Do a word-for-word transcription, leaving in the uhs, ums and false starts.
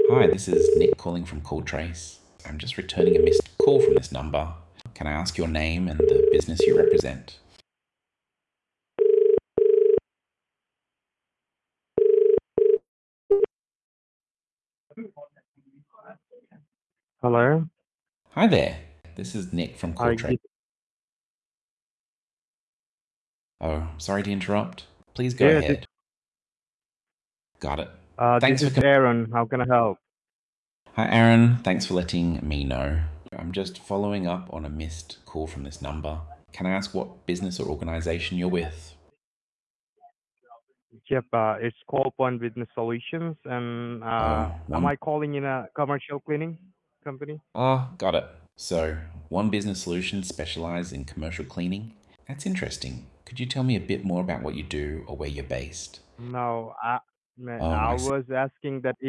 Hi, this is Nick calling from CallTrace. I'm just returning a missed call from this number. Can I ask your name and the business you represent? Hello. Hi there. This is Nick from Hi. CallTrace. Good. Oh, sorry to interrupt. Please go Yeah. This, ahead. Got it. uh, this Thanks for is com- Aaron. How can I help? Hi, Aaron. Thanks for letting me know. I'm just following up on a missed call from this number. Can I ask what business or organization you're with? Yep. Uh, it's Call Point Business Solutions, and Oh, uh, am one. I calling in a commercial cleaning company? Oh, got it. So, One Business Solutions specialize in commercial cleaning. That's interesting. Could you tell me a bit more about what you do or where you're based? No. I, Oh, I I see. was asking that